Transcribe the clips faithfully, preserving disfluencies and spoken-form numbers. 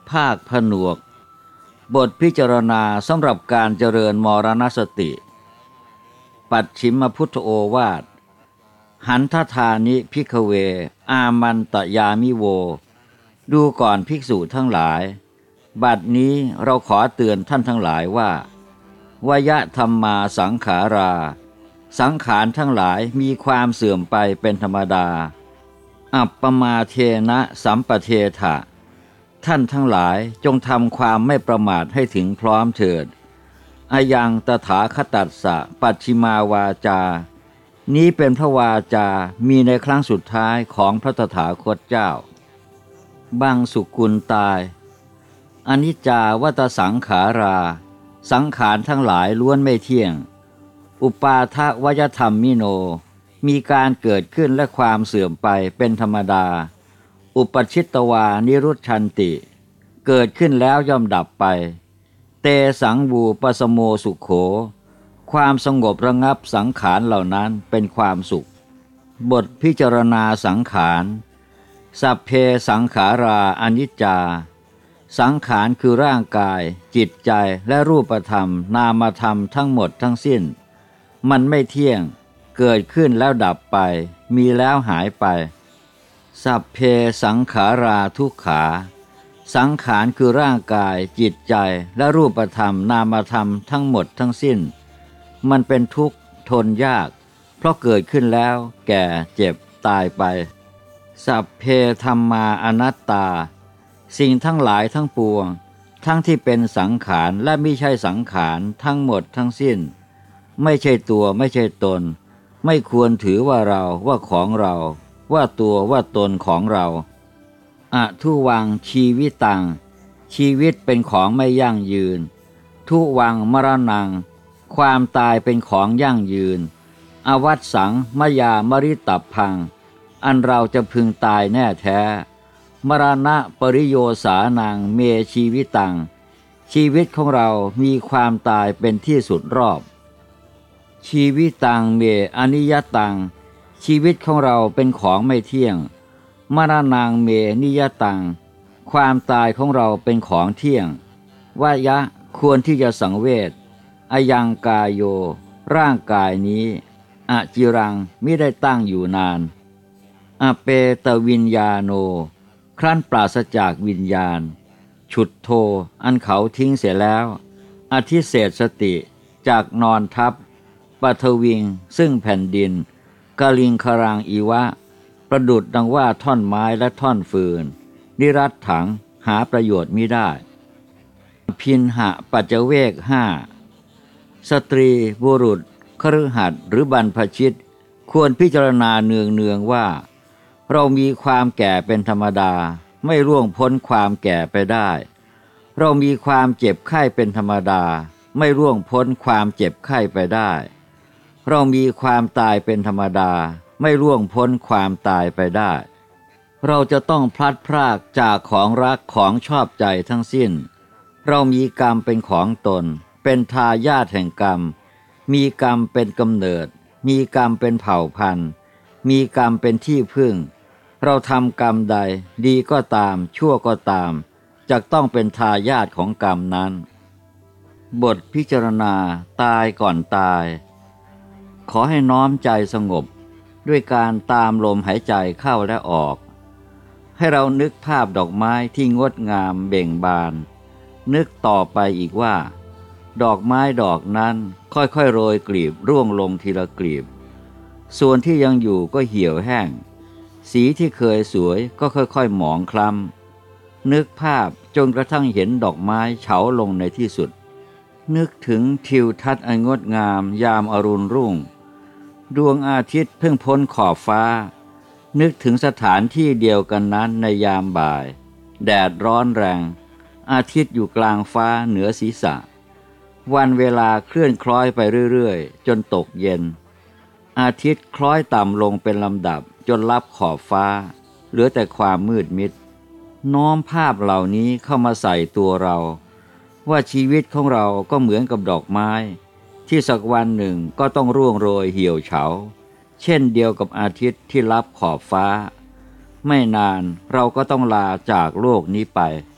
ภาคผนวกบทพิจารณาสำหรับการเจริญมรณสติปัจฉิมพุทธโอวาทหันทธานิภิกขเวอามันตยามิโวดูก่อนภิกษุทั้งหลายบัดนี้เราขอเตือนท่านทั้งหลายว่าวยธรรมาสังขาราสังขารทั้งหลายมีความเสื่อมไปเป็นธรรมดาอัปปมาเทนะสัมปเทถะท่านทั้งหลายจงทำความไม่ประมาทให้ถึงพร้อมเถิดอายังตถาคตัสสะปัจฉิมาวาจานี้เป็นพระวาจามีในครั้งสุดท้ายของพระตถาคตเจ้าบังสุกุลตายอนิจจาวัตสังขาราสังขารทั้งหลายล้วนไม่เที่ยงอุปาทวยธรรมมิโนมีการเกิดขึ้นและความเสื่อมไปเป็นธรรมดาอุปชิตตวานิรุชชันติเกิดขึ้นแล้วย่อมดับไปเตสังวูปสโมสุขโขความสงบระงับสังขารเหล่านั้นเป็นความสุขบทพิจารณาสังขารสัพเพสังขาราอนิจจาสังขารคือร่างกายจิตใจและรูปธรรมนามธรรมทั้งหมดทั้งสิ้นมันไม่เที่ยงเกิดขึ้นแล้วดับไปมีแล้วหายไปสัพเพสังขาราทุกขาสังขารคือร่างกายจิตใจและรูปธรรมนามธรรมทั้งหมดทั้งสิ้นมันเป็นทุกข์ทนยากเพราะเกิดขึ้นแล้วแก่เจ็บตายไปสัพเพธัมมาอนัตตาสิ่งทั้งหลายทั้งปวงทั้งที่เป็นสังขารและไม่ใช่สังขารทั้งหมดทั้งสิ้นไม่ใช่ตัวไม่ใช่ตนไม่ควรถือว่าเราว่าของเราว่าตัวว่าตนของเราอทุวังชีวิตังชีวิตเป็นของไม่ยั่งยืนทุวังมรณังความตายเป็นของยั่งยืนอวัตสังมยามริตัพพังอันเราจะพึงตายแน่แท้มรณะปริโยสานังเมชีวิตังชีวิตของเรามีความตายเป็นที่สุดรอบชีวิตังเมอนิยตังชีวิตของเราเป็นของไม่เที่ยงมรณังเมนิยตังความตายของเราเป็นของเที่ยงวายะควรที่จะสังเวชอายังกายโยร่างกายนี้อจิรังมิได้ตั้งอยู่นานอเปตวิญญาโนครั้นปราศจากวิญญาณฉุดโทอันเขาทิ้งเสียแล้วอธิเศษสติจากนอนทับปัทวิงซึ่งแผ่นดินกลิงครังอีวะประดุจดังว่าท่อนไม้และท่อนฟืนนิรัตถังหาประโยชน์มิได้พินหะปัจเจเวกห้าสตรีบุรุษคฤหัสถ์หรือบรรพชิตควรพิจารณาเนืองเนืองว่าเรามีความแก่เป็นธรรมดาไม่ร่วงพ้นความแก่ไปได้เรามีความเจ็บไข้เป็นธรรมดาไม่ร่วงพ้นความเจ็บไข้ไปได้เรามีความตายเป็นธรรมดาไม่ร่วงพ้นความตายไปได้เราจะต้องพลัดพรากจากของรักของชอบใจทั้งสิ้นเรามีกรรมเป็นของตนเป็นทายาทแห่งกรรมมีกรรมเป็นกำเนิดมีกรรมเป็นเผ่าพันธุ์มีกรรมเป็นที่พึ่งเราทำกรรมใดดีก็ตามชั่วก็ตามจะต้องเป็นทายาทของกรรมนั้นบทพิจารณาตายก่อนตายขอให้น้อมใจสงบด้วยการตามลมหายใจเข้าและออกให้เรานึกภาพดอกไม้ที่งดงามเบ่งบานนึกต่อไปอีกว่าดอกไม้ดอกนั้นค่อยๆโรยกลีบร่วงลงทีละกลีบส่วนที่ยังอยู่ก็เหี่ยวแห้งสีที่เคยสวยก็ค่อยๆหมองคล้ำนึกภาพจนกระทั่งเห็นดอกไม้เฉาลงในที่สุดนึกถึงทิวทัศน์อันงดงามยามอรุณรุ่งดวงอาทิตย์เพิ่งพ้นขอบฟ้านึกถึงสถานที่เดียวกันนั้นในยามบ่ายแดดร้อนแรงอาทิตย์อยู่กลางฟ้าเหนือศีรษะวันเวลาเคลื่อนคล้อยไปเรื่อยๆจนตกเย็นอาทิตย์คล้อยต่ำลงเป็นลำดับจนลับขอบฟ้าเหลือแต่ความมืดมิดน้อมภาพเหล่านี้เข้ามาใส่ตัวเราว่าชีวิตของเราก็เหมือนกับดอกไม้ที่สักวันหนึ่งก็ต้องร่วงโรยเหี่ยวเฉาเช่นเดียวกับอาทิตย์ที่ลับขอบฟ้าไม่นานเราก็ต้องลาจากโลกนี้ไป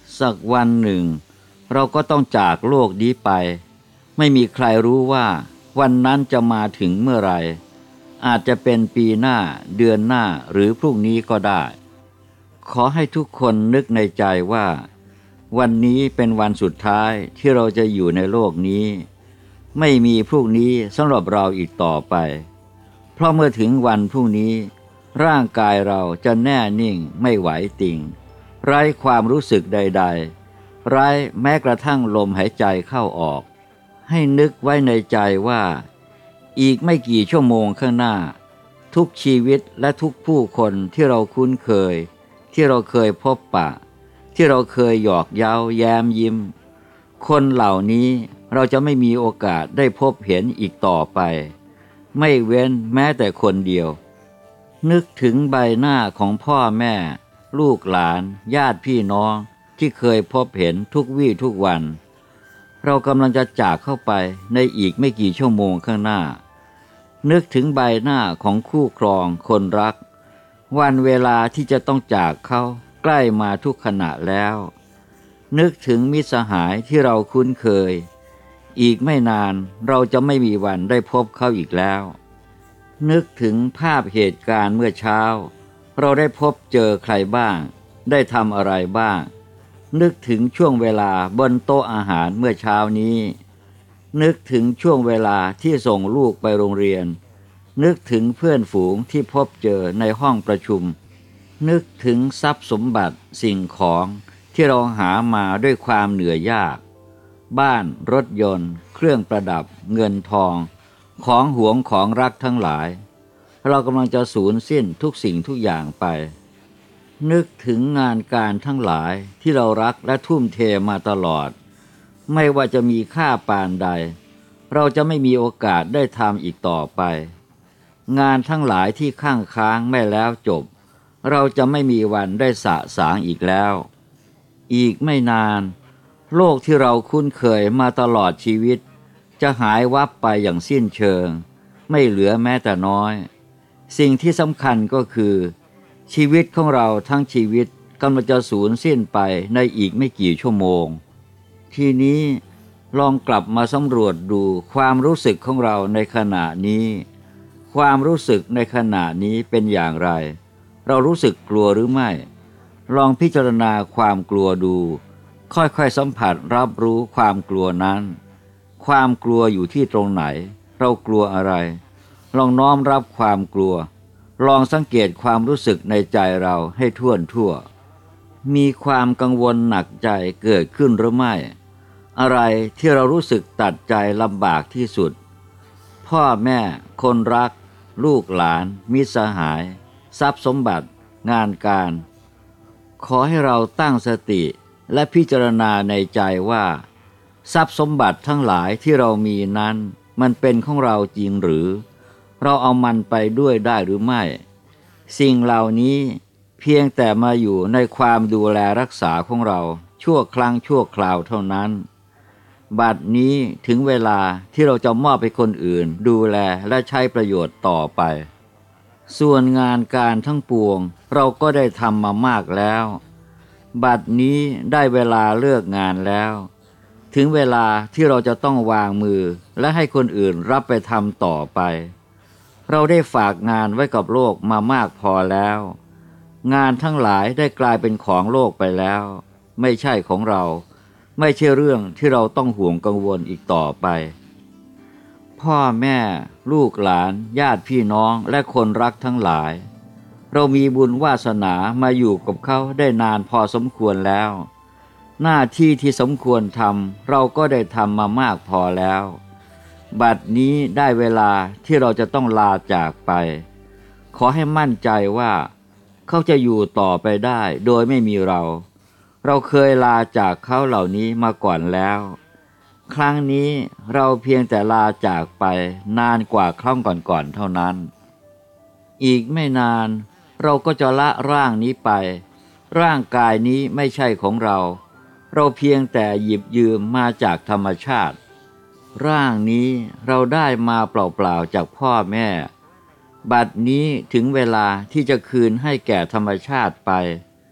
สักวันหนึ่งเราก็ต้องจากโลกนี้ไปไม่มีใครรู้ว่าวันนั้นจะมาถึงเมื่อไรอาจจะเป็นปีหน้าเดือนหน้าหรือพรุ่งนี้ก็ได้ขอให้ทุกคนนึกในใจว่าวันนี้เป็นวันสุดท้ายที่เราจะอยู่ในโลกนี้ไม่มีพรุ่งนี้สำหรับเราอีกต่อไปเพราะเมื่อถึงวันพรุ่งนี้ร่างกายเราจะแน่นิ่งไม่ไหวติ่งไร้ความรู้สึกใดๆไร้แม้กระทั่งลมหายใจเข้าออกให้นึกไว้ในใจว่าอีกไม่กี่ชั่วโมงข้างหน้าทุกชีวิตและทุกผู้คนที่เราคุ้นเคยที่เราเคยพบปะที่เราเคยหยอกเย้าแย้มยิ้มคนเหล่านี้เราจะไม่มีโอกาสได้พบเห็นอีกต่อไปไม่เว้นแม้แต่คนเดียวนึกถึงใบหน้าของพ่อแม่ลูกหลานญาติพี่น้องที่เคยพบเห็นทุกวี่ทุกวันเรากำลังจะจากเข้าไปในอีกไม่กี่ชั่วโมงข้างหน้านึกถึงใบหน้าของคู่ครองคนรักวันเวลาที่จะต้องจากเขาใกล้มาทุกขณะแล้วนึกถึงมิตรสหายที่เราคุ้นเคยอีกไม่นานเราจะไม่มีวันได้พบเขาอีกแล้วนึกถึงภาพเหตุการณ์เมื่อเช้าเราได้พบเจอใครบ้างได้ทำอะไรบ้างนึกถึงช่วงเวลาบนโต๊ะอาหารเมื่อเช้านี้นึกถึงช่วงเวลาที่ส่งลูกไปโรงเรียนนึกถึงเพื่อนฝูงที่พบเจอในห้องประชุมนึกถึงทรัพย์สมบัติสิ่งของที่เราหามาด้วยความเหนื่อยยากบ้านรถยนต์เครื่องประดับเงินทองของหวงของรักทั้งหลายเรากำลังจะสูญสิ้นทุกสิ่งทุกอย่างไปนึกถึงงานการทั้งหลายที่เรารักและทุ่มเทมาตลอดไม่ว่าจะมีค่าปานใดเราจะไม่มีโอกาสได้ทำอีกต่อไปงานทั้งหลายที่ค้างค้างไม่แล้วจบเราจะไม่มีวันได้สะสางอีกแล้วอีกไม่นานโลกที่เราคุ้นเคยมาตลอดชีวิตจะหายวับไปอย่างสิ้นเชิงไม่เหลือแม้แต่น้อยสิ่งที่สำคัญก็คือชีวิตของเราทั้งชีวิตกำลังจะสูญสิ้นไปในอีกไม่กี่ชั่วโมงทีนี้ลองกลับมาสำรวจดูความรู้สึกของเราในขณะนี้ความรู้สึกในขณะนี้เป็นอย่างไรเรารู้สึกกลัวหรือไม่ลองพิจารณาความกลัวดูค่อยๆสัมผัสรับรู้ความกลัวนั้นความกลัวอยู่ที่ตรงไหนเรากลัวอะไรลองน้อมรับความกลัวลองสังเกตความรู้สึกในใจเราให้ทั่วทั่วมีความกังวลหนักใจเกิดขึ้นหรือไม่อะไรที่เรารู้สึกตัดใจลำบากที่สุดพ่อแม่คนรักลูกหลานมิตรสหายทรัพย์สมบัติงานการขอให้เราตั้งสติและพิจารณาในใจว่าทรัพย์สมบัติทั้งหลายที่เรามีนั้นมันเป็นของเราจริงหรือเราเอามันไปด้วยได้หรือไม่สิ่งเหล่านี้เพียงแต่มาอยู่ในความดูแลรักษาของเราชั่วครั้งชั่วคราวเท่านั้นบัดนี้ถึงเวลาที่เราจะมอบให้คนอื่นดูแลและใช้ประโยชน์ต่อไปส่วนงานการทั้งปวงเราก็ได้ทำมามากแล้วบัดนี้ได้เวลาเลิกงานแล้วถึงเวลาที่เราจะต้องวางมือและให้คนอื่นรับไปทำต่อไปเราได้ฝากงานไว้กับโลกมามากพอแล้วงานทั้งหลายได้กลายเป็นของโลกไปแล้วไม่ใช่ของเราไม่ใช่เรื่องที่เราต้องห่วงกังวลอีกต่อไปพ่อแม่ลูกหลานญาติพี่น้องและคนรักทั้งหลายเรามีบุญวาสนามาอยู่กับเขาได้นานพอสมควรแล้วหน้าที่ที่สมควรทำเราก็ได้ทำมามากพอแล้วบัดนี้ได้เวลาที่เราจะต้องลาจากไปขอให้มั่นใจว่าเขาจะอยู่ต่อไปได้โดยไม่มีเราเราเคยลาจากเขาเหล่านี้มาก่อนแล้วครั้งนี้เราเพียงแต่ลาจากไปนานกว่าครั้งก่อนๆเท่านั้นอีกไม่นานเราก็จะละร่างนี้ไปร่างกายนี้ไม่ใช่ของเราเราเพียงแต่หยิบยืมมาจากธรรมชาติร่างนี้เราได้มาเปล่าๆจากพ่อแม่บัดนี้ถึงเวลาที่จะคืนให้แก่ธรรมชาติไป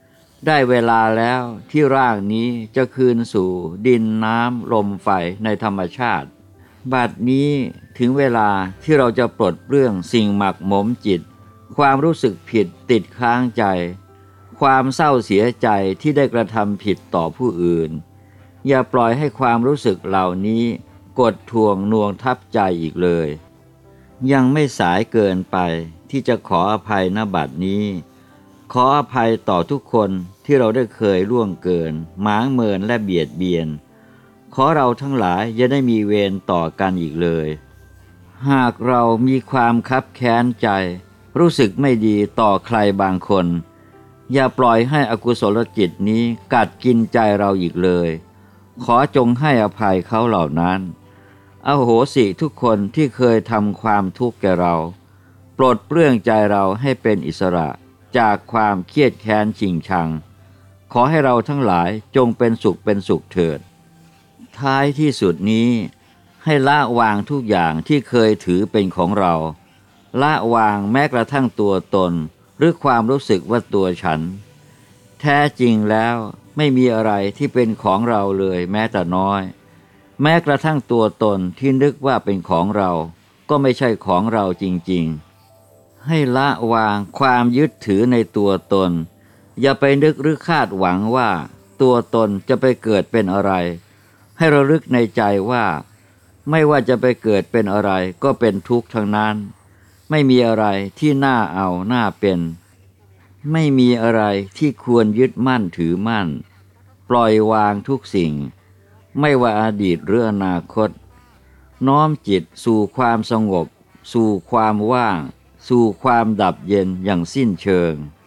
ได้เวลาแล้วที่ร่างนี้จะคืนสู่ดินน้ำลมไฟในธรรมชาติบัดนี้ถึงเวลาที่เราจะปลดเปลื้องสิ่งหมักหมมจิตความรู้สึกผิดติดค้างใจความเศร้าเสียใจที่ได้กระทำผิดต่อผู้อื่นอย่าปล่อยให้ความรู้สึกเหล่านี้กดทวงน่วงทับใจอีกเลยยังไม่สายเกินไปที่จะขออภัยณบัดนี้ขออภัยต่อทุกคนที่เราได้เคยล่วงเกินหมางเมินและเบียดเบียนขอเราทั้งหลายอย่าได้มีเวรต่อกันอีกเลยหากเรามีความคับแค้นใจรู้สึกไม่ดีต่อใครบางคนอย่าปล่อยให้อกุศลจิตนี้กัดกินใจเราอีกเลยขอจงให้อภัยเขาเหล่านั้นอโหสิทุกคนที่เคยทำความทุกข์แก่เราปลดเปลื้องใจเราให้เป็นอิสระจากความเครียดแค้นชิงชังขอให้เราทั้งหลายจงเป็นสุขเป็นสุขเถิดท้ายที่สุดนี้ให้ละวางทุกอย่างที่เคยถือเป็นของเราละวางแม้กระทั่งตัวตนหรือความรู้สึกว่าตัวฉันแท้จริงแล้วไม่มีอะไรที่เป็นของเราเลยแม้แต่น้อยแม้กระทั่งตัวตนที่นึกว่าเป็นของเราก็ไม่ใช่ของเราจริงๆให้ละวางความยึดถือในตัวตนอย่าไปนึกหรือคาดหวังว่าตัวตนจะไปเกิดเป็นอะไรให้ระลึกในใจว่าไม่ว่าจะไปเกิดเป็นอะไรก็เป็นทุกข์ทั้งนั้นไม่มีอะไรที่น่าเอาน่าเป็นไม่มีอะไรที่ควรยึดมั่นถือมั่นปล่อยวางทุกสิ่งไม่ว่าอดีตหรืออนาคตน้อมจิตสู่ความสงบสู่ความว่างสู่ความดับเย็นอย่างสิ้นเชิง